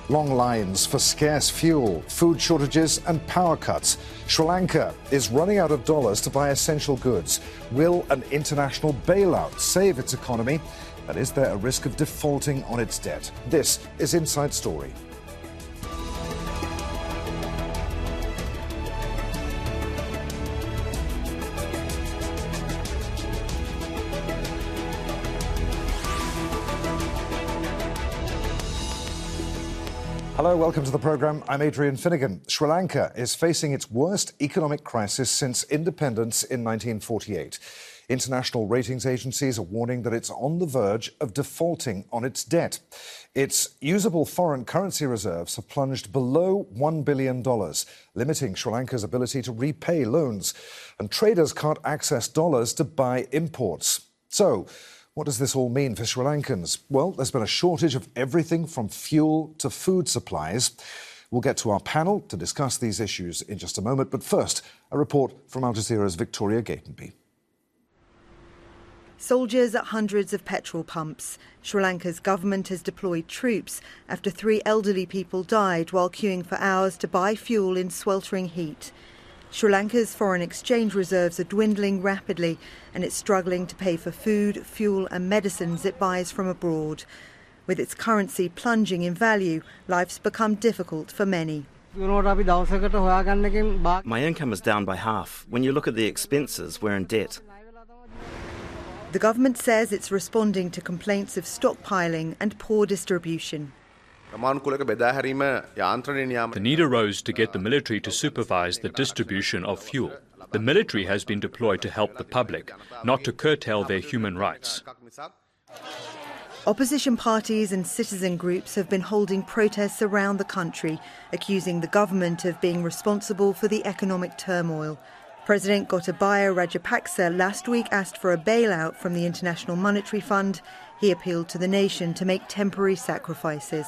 Long lines for scarce fuel, food shortages and power cuts. Sri Lanka is running out of dollars to buy essential goods. Will an international bailout save its economy? And is there a risk of defaulting on its debt? This is Inside Story. Hello, welcome to the programme. I'm Adrian Finnegan. Sri Lanka is facing its worst economic crisis since independence in 1948. International ratings agencies are warning that it's on the verge of defaulting on its debt. Its usable foreign currency reserves have plunged below $1 billion, limiting Sri Lanka's ability to repay loans. And traders can't access dollars to buy imports. So, what does this all mean for Sri Lankans? Well, there's been a shortage of everything from fuel to food supplies. We'll get to our panel to discuss these issues in just a moment. But first, a report from Al Jazeera's Victoria Gatenby. Soldiers at hundreds of petrol pumps. Sri Lanka's government has deployed troops after 3 elderly people died while queuing for hours to buy fuel in sweltering heat. Sri Lanka's foreign exchange reserves are dwindling rapidly and it's struggling to pay for food, fuel and medicines it buys from abroad. With its currency plunging in value, life's become difficult for many. My income is down by half. When you look at the expenses, we're in debt. The government says it's responding to complaints of stockpiling and poor distribution. The need arose to get the military to supervise the distribution of fuel. The military has been deployed to help the public, not to curtail their human rights. Opposition parties and citizen groups have been holding protests around the country, accusing the government of being responsible for the economic turmoil. President Gotabaya Rajapaksa last week asked for a bailout from the International Monetary Fund. He appealed to the nation to make temporary sacrifices.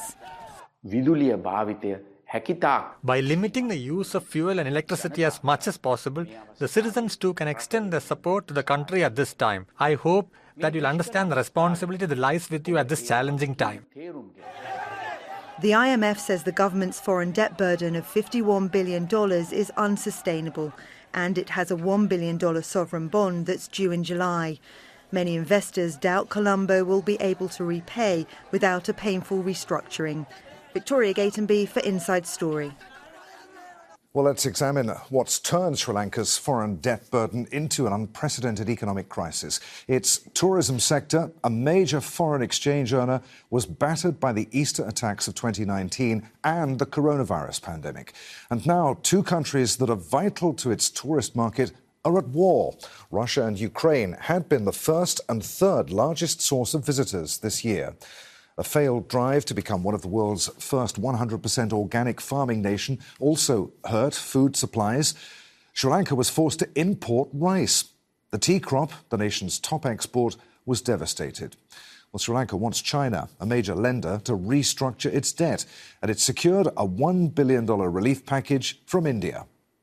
By limiting the use of fuel and electricity as much as possible, the citizens too can extend their support to the country at this time. I hope that you'll understand the responsibility that lies with you at this challenging time. The IMF says the government's foreign debt burden of $51 billion is unsustainable, and it has a $1 billion sovereign bond that's due in July. Many investors doubt Colombo will be able to repay without a painful restructuring. Victoria Gatenby for Inside Story. Well, let's examine what's turned Sri Lanka's foreign debt burden into an unprecedented economic crisis. Its tourism sector, a major foreign exchange earner, was battered by the Easter attacks of 2019 and the coronavirus pandemic. And now 2 countries that are vital to its tourist market are at war. Russia and Ukraine had been the first and third largest source of visitors this year. A failed drive to become one of the world's first 100% organic farming nation also hurt food supplies. Sri Lanka was forced to import rice. The tea crop, the nation's top export, was devastated. Well, Sri Lanka wants China, a major lender, to restructure its debt, and it secured a $1 billion relief package from India.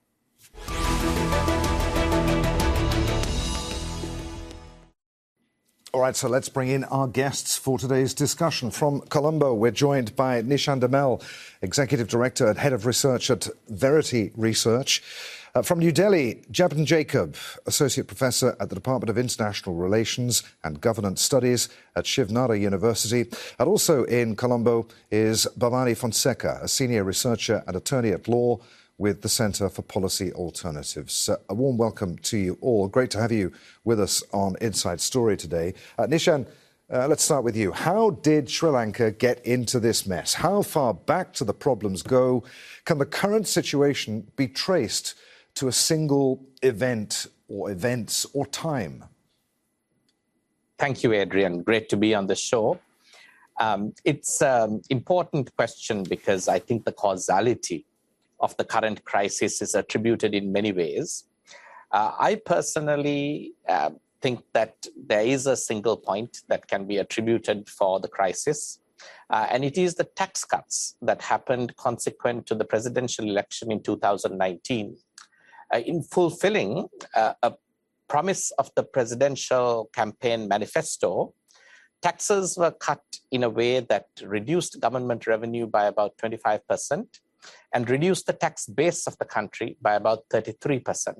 All right, so let's bring in our guests for today's discussion. From Colombo, we're joined by Nishan Damel, Executive Director and Head of Research at Verity Research. From New Delhi, Jaban Jacob, Associate Professor at the Department of International Relations and Governance Studies at Shiv Nara University. And also in Colombo is Bhavani Fonseca, a Senior Researcher and Attorney at Law with the Centre for Policy Alternatives. A warm welcome to you all. Great to have you with us on Inside Story today. Nishan, let's start with you. How did Sri Lanka get into this mess? How far back do the problems go? Can the current situation be traced to a single event or events or time? Thank you, Adrian. Great to be on the show. It's an important question because I think the causality of the current crisis is attributed in many ways. I personally think that there is a single point that can be attributed for the crisis, and it is the tax cuts that happened consequent to the presidential election in 2019. In fulfilling a promise of the presidential campaign manifesto, Taxes were cut in a way that reduced government revenue by about 25% and reduced the tax base of the country by about 33%.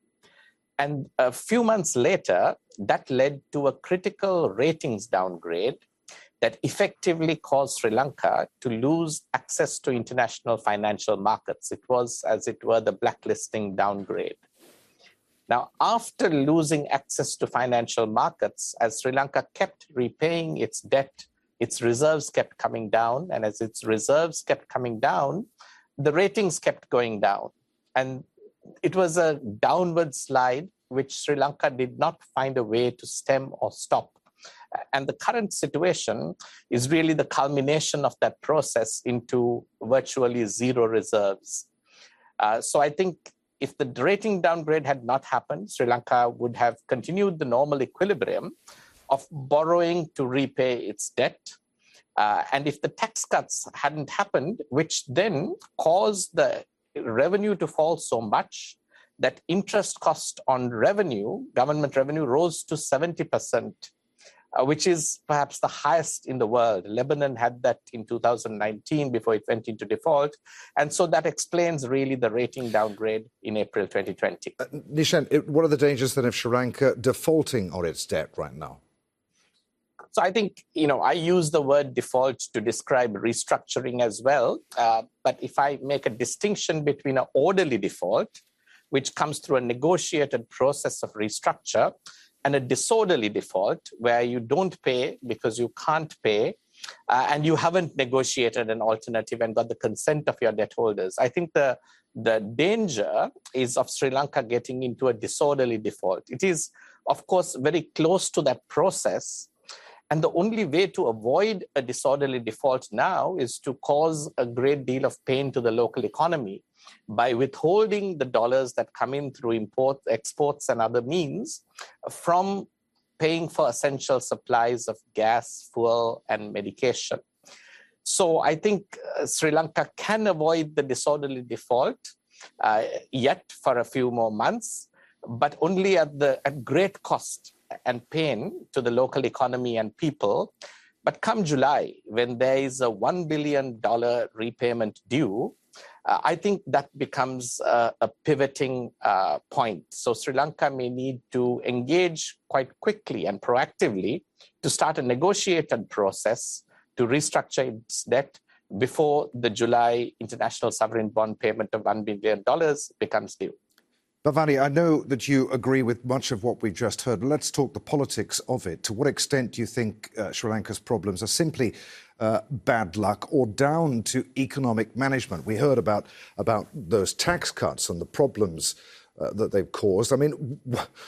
And a few months later, that led to a critical ratings downgrade that effectively caused Sri Lanka to lose access to international financial markets. It was, as it were, the blacklisting downgrade. Now, after losing access to financial markets, as Sri Lanka kept repaying its debt, its reserves kept coming down. And as its reserves kept coming down, the ratings kept going down. And it was a downward slide, which Sri Lanka did not find a way to stem or stop. And the current situation is really the culmination of that process into virtually zero reserves. So I think if the rating downgrade had not happened, Sri Lanka would have continued the normal equilibrium of borrowing to repay its debt. And if the tax cuts hadn't happened, which then caused the revenue to fall so much that interest cost on revenue, government revenue, rose to 70%, which is perhaps the highest in the world. Lebanon had that in 2019 before it went into default. And so that explains really the rating downgrade in April 2020. Nishan, what are the dangers then of Sri Lanka defaulting on its debt right now? So I think, I use the word default to describe restructuring as well. But if I make a distinction between an orderly default, which comes through a negotiated process of restructure, and a disorderly default where you don't pay because you can't pay and you haven't negotiated an alternative and got the consent of your debt holders. I think the danger is of Sri Lanka getting into a disorderly default. It is, of course, very close to that process. And the only way to avoid a disorderly default now is to cause a great deal of pain to the local economy by withholding the dollars that come in through imports, exports, and other means from paying for essential supplies of gas, fuel, and medication. So I think Sri Lanka can avoid the disorderly default yet for a few more months, but only at great cost and pain to the local economy and people. But come July, when there is a $1 billion repayment due, I think that becomes a pivoting point. So Sri Lanka may need to engage quite quickly and proactively to start a negotiated process to restructure its debt before the July international sovereign bond payment of $1 billion becomes due. Bhavani, I know that you agree with much of what we've just heard, but let's talk the politics of it. To what extent do you think Sri Lanka's problems are simply bad luck or down to economic management? We heard about those tax cuts and the problems that they've caused. I mean,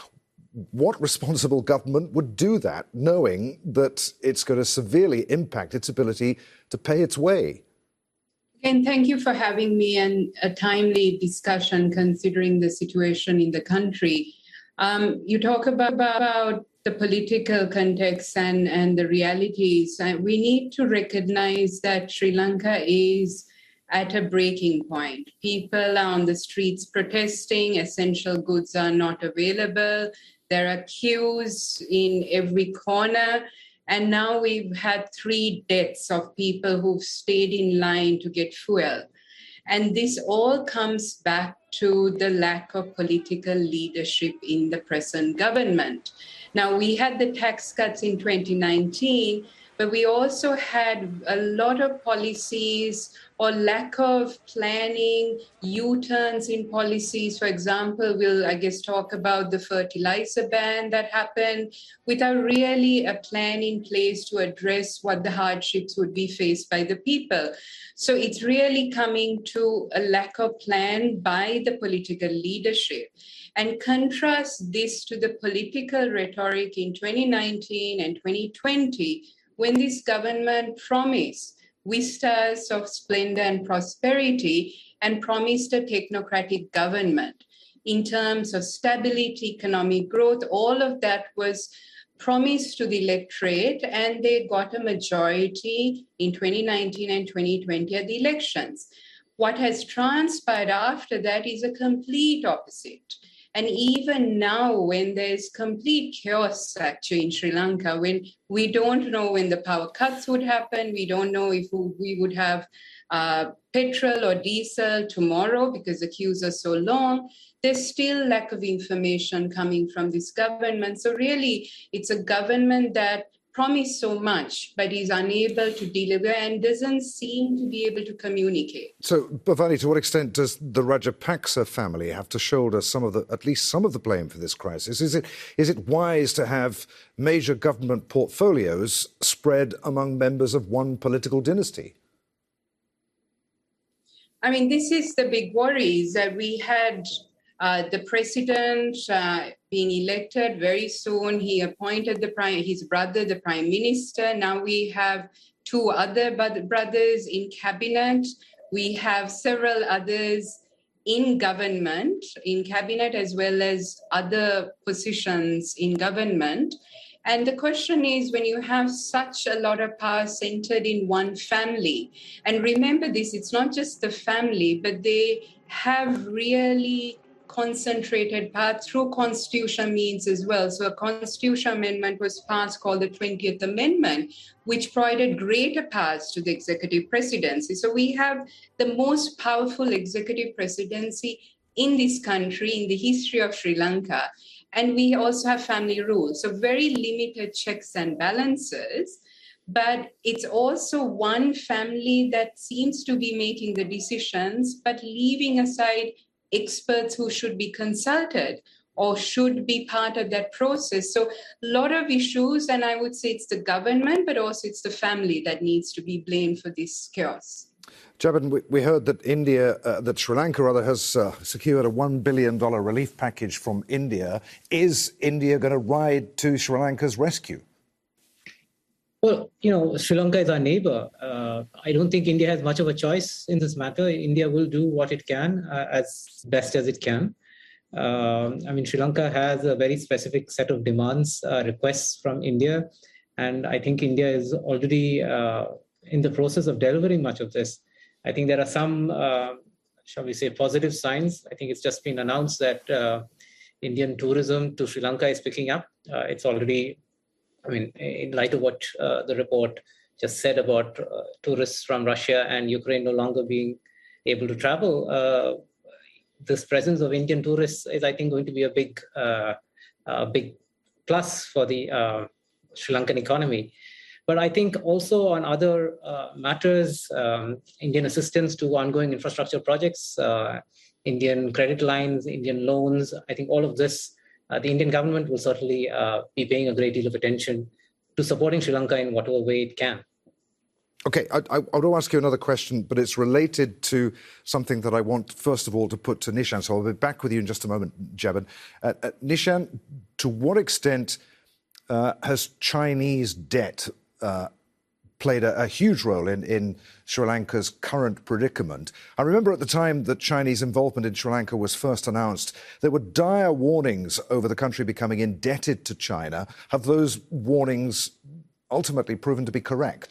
what responsible government would do that, knowing that it's going to severely impact its ability to pay its way? Again, thank you for having me and a timely discussion considering the situation in the country. You talk about the political context and the realities. We need to recognize that Sri Lanka is at a breaking point. People are on the streets protesting, essential goods are not available, there are queues in every corner. And now we've had 3 deaths of people who've stayed in line to get fuel. And this all comes back to the lack of political leadership in the present government. Now, we had the tax cuts in 2019, but we also had a lot of policies or lack of planning, U-turns in policies. For example, we'll, talk about the fertilizer ban that happened without really a plan in place to address what the hardships would be faced by the people. So it's really coming to a lack of plan by the political leadership. And contrast this to the political rhetoric in 2019 and 2020, when this government promised vistas of splendor and prosperity and promised a technocratic government in terms of stability, economic growth. All of that was promised to the electorate, and they got a majority in 2019 and 2020 at the elections. What has transpired after that is a complete opposite. And even now, when there's complete chaos actually in Sri Lanka, when we don't know when the power cuts would happen, we don't know if we would have petrol or diesel tomorrow because the queues are so long, there's still lack of information coming from this government. So really, it's a government that promised so much, but is unable to deliver and doesn't seem to be able to communicate. So, Bhavani, to what extent does the Rajapaksa family have to shoulder at least some of the blame for this crisis? Is it wise to have major government portfolios spread among members of one political dynasty? I mean, this is the big worry, is that we had the president being elected very soon. He appointed his brother, the prime minister. Now we have two other brothers in cabinet. We have several others in government, in cabinet, as well as other positions in government. And the question is, when you have such a lot of power centered in one family, and remember this, it's not just the family, but they have really concentrated power through constitutional means as well. So a constitutional amendment was passed called the 20th Amendment, which provided greater powers to the executive presidency. So we have the most powerful executive presidency in this country, in the history of Sri Lanka. And we also have family rule. So very limited checks and balances. But it's also one family that seems to be making the decisions, but leaving aside experts who should be consulted or should be part of that process. So a lot of issues, and I would say it's the government, but also it's the family that needs to be blamed for this chaos. Jaban, we heard that that Sri Lanka has secured a $1 billion relief package from India. Is India going to ride to Sri Lanka's rescue? Well, Sri Lanka is our neighbor. I don't think India has much of a choice in this matter. India will do what it can as best as it can. Sri Lanka has a very specific set of demands, requests from India. And I think India is already in the process of delivering much of this. I think there are some, shall we say, positive signs. I think it's just been announced that Indian tourism to Sri Lanka is picking up. It's already, in light of what the report just said about tourists from Russia and Ukraine no longer being able to travel, this presence of Indian tourists is, I think, going to be a big plus for the Sri Lankan economy. But I think also on other matters, Indian assistance to ongoing infrastructure projects, Indian credit lines, Indian loans, I think all of this, the Indian government will certainly be paying a great deal of attention to supporting Sri Lanka in whatever way it can. OK, I want to ask you another question, but it's related to something that I want, first of all, to put to Nishan. So I'll be back with you in just a moment, Jaban. Nishan, to what extent has Chinese debt played a huge role in Sri Lanka's current predicament? I remember at the time that Chinese involvement in Sri Lanka was first announced, there were dire warnings over the country becoming indebted to China. Have those warnings ultimately proven to be correct?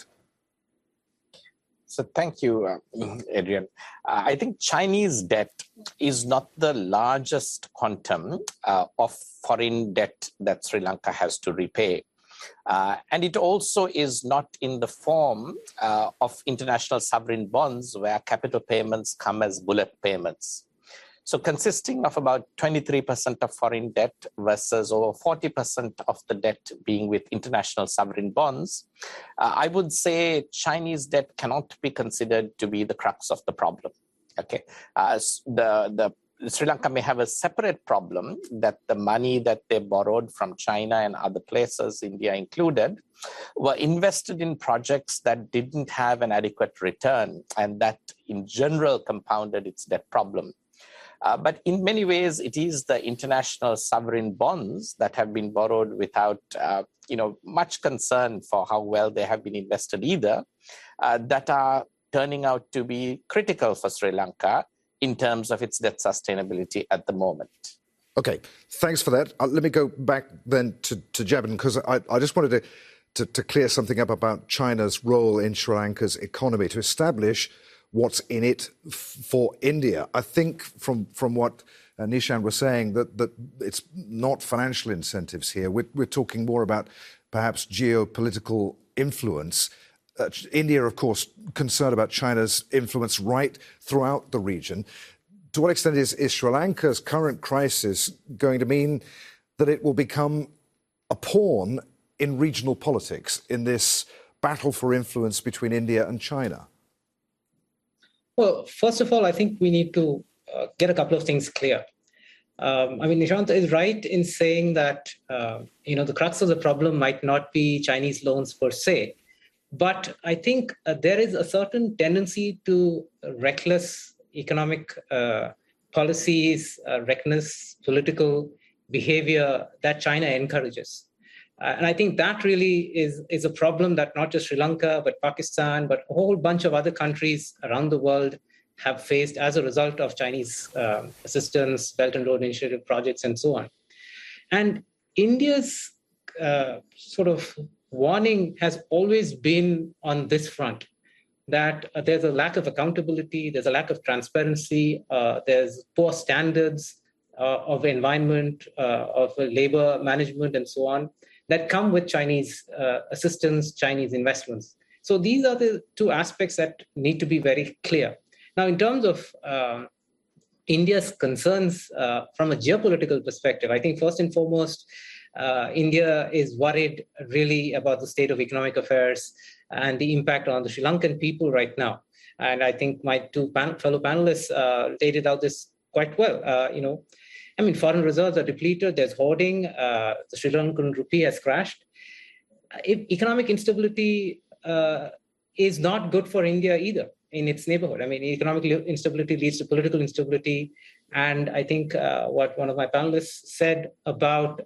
So thank you, Adrian. I think Chinese debt is not the largest quantum of foreign debt that Sri Lanka has to repay. And it also is not in the form of international sovereign bonds where capital payments come as bullet payments. So consisting of about 23% of foreign debt versus over 40% of the debt being with international sovereign bonds, I would say Chinese debt cannot be considered to be the crux of the problem. Okay, the Sri Lanka may have a separate problem that the money that they borrowed from China and other places, India included, were invested in projects that didn't have an adequate return, and that in general compounded its debt problem. But in many ways, it is the international sovereign bonds that have been borrowed without much concern for how well they have been invested either, that are turning out to be critical for Sri Lanka in terms of its debt sustainability at the moment. OK, thanks for that. Let me go back then to Jaban, because I just wanted to clear something up about China's role in Sri Lanka's economy, to establish what's in it for India. I think from what Nishant was saying that it's not financial incentives here. We're talking more about perhaps geopolitical influence. India, of course, concerned about China's influence right throughout the region. To what extent is Sri Lanka's current crisis going to mean that it will become a pawn in regional politics in this battle for influence between India and China? Well, first of all, I think we need to get a couple of things clear. Nishant is right in saying that, the crux of the problem might not be Chinese loans per se. But I think there is a certain tendency to reckless economic policies, reckless political behavior that China encourages. And I think that really is a problem that not just Sri Lanka, but Pakistan, but a whole bunch of other countries around the world have faced as a result of Chinese assistance, Belt and Road Initiative projects, and so on. And India's sort of warning has always been on this front, that there's a lack of accountability, there's a lack of transparency, there's poor standards of environment, of labor management, and so on, that come with Chinese assistance, Chinese investments. So these are the two aspects that need to be very clear. Now, in terms of India's concerns from a geopolitical perspective, I think first and foremost, India is worried really about the state of economic affairs and the impact on the Sri Lankan people right now. And I think my two fellow panelists laid it out this quite well. Foreign reserves are depleted, there's hoarding, the Sri Lankan rupee has crashed. Economic instability is not good for India either in its neighborhood. Economic instability leads to political instability. And I think what one of my panelists said about,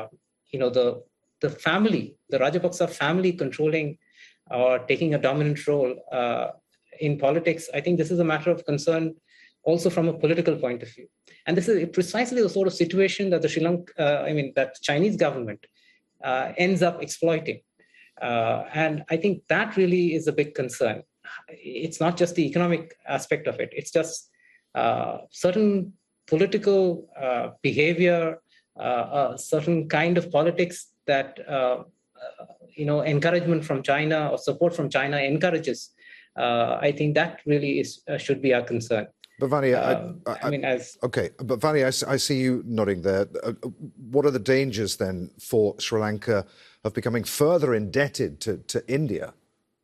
the family, the Rajapaksa family controlling or taking a dominant role in politics, I think this is a matter of concern also from a political point of view. And this is precisely the sort of situation that that Chinese government ends up exploiting. And I think that really is a big concern. It's not just the economic aspect of it. It's just certain political behavior, a certain kind of politics that, encouragement from China or support from China encourages. I think that really should be our concern. But Vani, But Vani, I see you nodding there. What are the dangers then for Sri Lanka of becoming further indebted to India?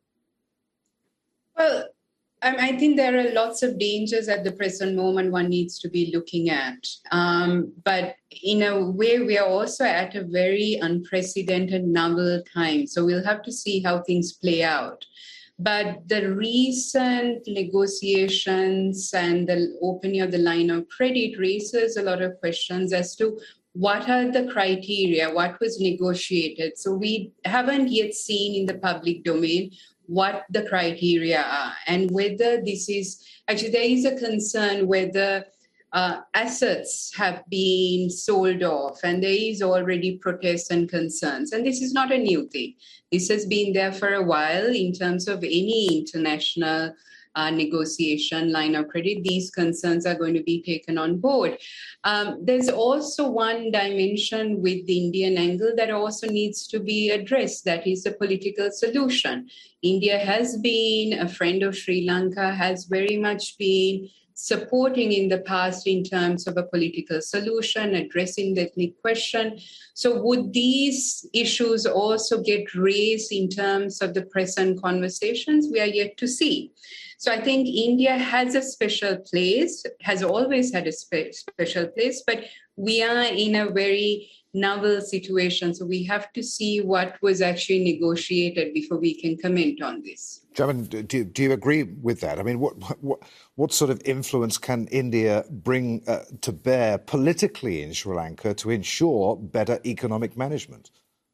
Well, I think there are lots of dangers at the present moment one needs to be looking at. But in a way, we are also at a very unprecedented novel time. So we'll have to see how things play out. But the recent negotiations and the opening of the line of credit raises a lot of questions as to what are the criteria, what was negotiated. So we haven't yet seen in the public domain what the criteria are and whether this is, actually there is a concern whether assets have been sold off, and there is already protests and concerns. And this is not a new thing. This has been there for a while in terms of any international negotiation line of credit. These concerns are going to be taken on board. There's also one dimension with the Indian angle that also needs to be addressed, that is the political solution. India has been a friend of Sri Lanka, has very much been supporting in the past in terms of a political solution, addressing the ethnic question. So would these issues also get raised in terms of the present conversations? We are yet to see. So I think India has a special place, has always had a special place, but we are in a very novel situation. So we have to see what was actually negotiated before we can comment on this. Javan, do you agree with that? I mean, what sort of influence can India bring to bear politically in Sri Lanka to ensure better economic management?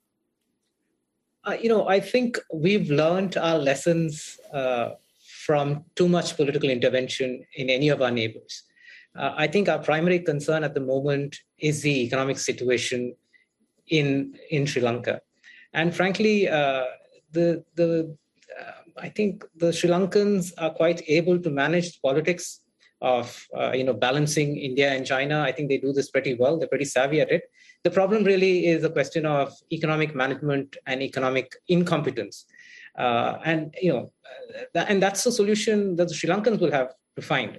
I think we've learned our lessons from too much political intervention in any of our neighbors. I think our primary concern at the moment is the economic situation in Sri Lanka. And frankly, I think the Sri Lankans are quite able to manage politics of balancing India and China. I think they do this pretty well. They're pretty savvy at it. The problem really is a question of economic management and economic incompetence. And that's the solution that the Sri Lankans will have to find.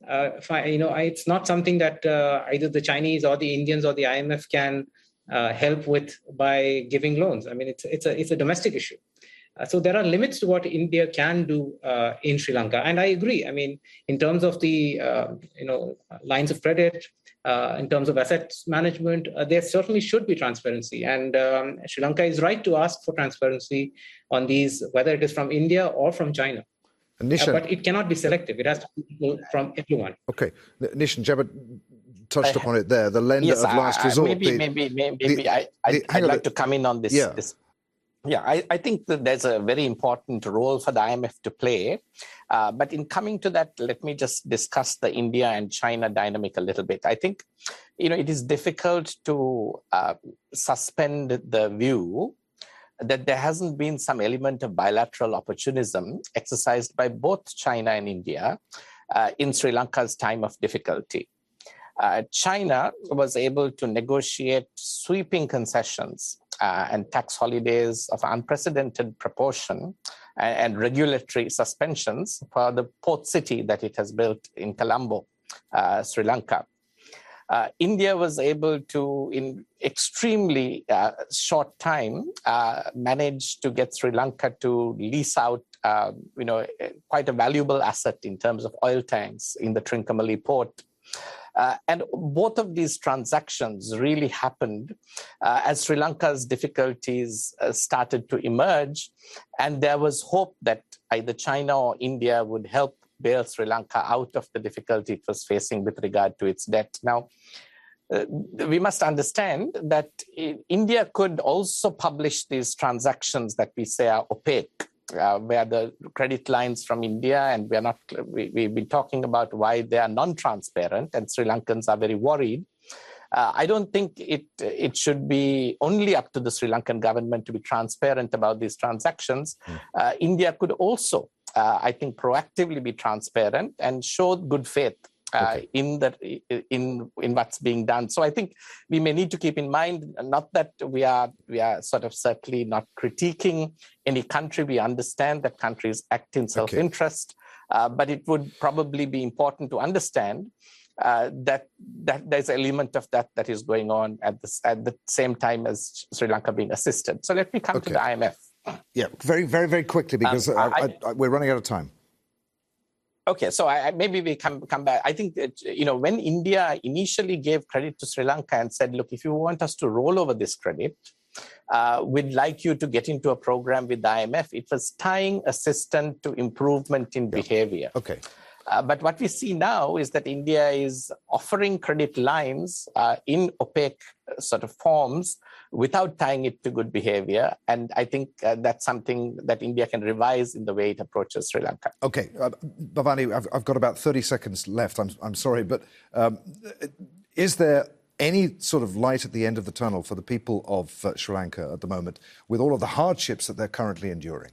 It's not something that either the Chinese or the Indians or the IMF can help with by giving loans. I mean, it's a domestic issue. So there are limits to what India can do in Sri Lanka, and I agree. I mean, in terms of the lines of credit, in terms of assets management, there certainly should be transparency, and Sri Lanka is right to ask for transparency on these, whether it is from India or from China. But it cannot be selective. It has to be from everyone. Okay, Nishan, Jabhat touched upon it there. The lender of last resort. Maybe I'd like to come in on this. Yeah, I think that there's a very important role for the IMF to play. But in coming to that, let me just discuss the India and China dynamic a little bit. I think, it is difficult to suspend the view that there hasn't been some element of bilateral opportunism exercised by both China and India in Sri Lanka's time of difficulty. China was able to negotiate sweeping concessions and tax holidays of unprecedented proportion and regulatory suspensions for the port city that it has built in Colombo, Sri Lanka. India was able to, in extremely short time, manage to get Sri Lanka to lease out, quite a valuable asset in terms of oil tanks in the Trincomalee port. And both of these transactions really happened as Sri Lanka's difficulties started to emerge, and there was hope that either China or India would help bail Sri Lanka out of the difficulty it was facing with regard to its debt. Now, we must understand that India could also publish these transactions that we say are opaque, where the credit lines from India, and we've been talking about why they are non-transparent, and Sri Lankans are very worried. I don't think it should be only up to the Sri Lankan government to be transparent about these transactions. India could also, I think, proactively be transparent and show good faith in what's being done. So I think we may need to keep in mind, not that we are sort of certainly not critiquing any country. We understand that countries act in self-interest, but it would probably be important to understand that there's an element of that is going on at the same time as Sri Lanka being assisted. So let me come to the IMF. Yeah, very, very, very quickly, because we're running out of time. Okay, so maybe we come back. I think that, when India initially gave credit to Sri Lanka and said, look, if you want us to roll over this credit, we'd like you to get into a program with the IMF. It was tying assistance to improvement in behavior. Okay. But what we see now is that India is offering credit lines in opaque sort of forms without tying it to good behavior. And I think that's something that India can revise in the way it approaches Sri Lanka. Okay, Bhavani, I've got about 30 seconds left. I'm sorry, but is there any sort of light at the end of the tunnel for the people of Sri Lanka at the moment, with all of the hardships that they're currently enduring?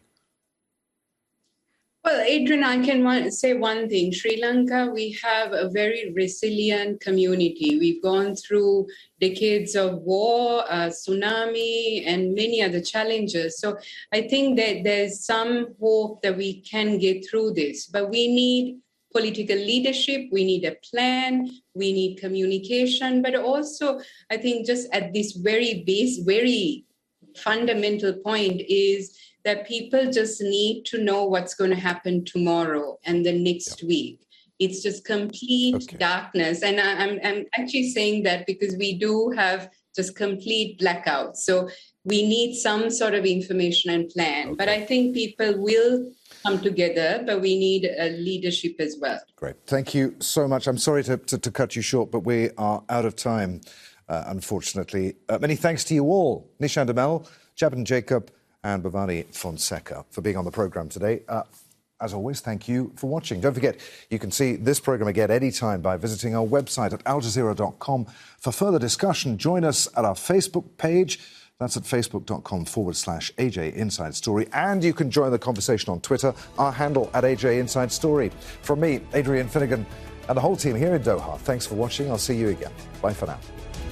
Well, Adrian, I can say one thing. Sri Lanka, we have a very resilient community. We've gone through decades of war, tsunami, and many other challenges. So I think that there's some hope that we can get through this. But we need political leadership, we need a plan, we need communication. But also, I think just at this very fundamental point is that people just need to know what's going to happen tomorrow and the next week. It's just complete darkness. And I'm actually saying that because we do have just complete blackouts. So we need some sort of information and plan. But I think people will come together, but we need a leadership as well. Great. Thank you so much. I'm sorry to cut you short, but we are out of time, unfortunately. Many thanks to you all, Nishan Damel, Jabhat Jacob, and Bhavani Fonseca, for being on the programme today. As always, thank you for watching. Don't forget, you can see this programme again anytime by visiting our website at aljazeera.com. For further discussion, join us at our Facebook page. That's at facebook.com/AJ Inside Story. And you can join the conversation on Twitter, our handle at AJ Inside Story. From me, Adrian Finnegan, And the whole team here in Doha, thanks for watching. I'll see you again. Bye for now.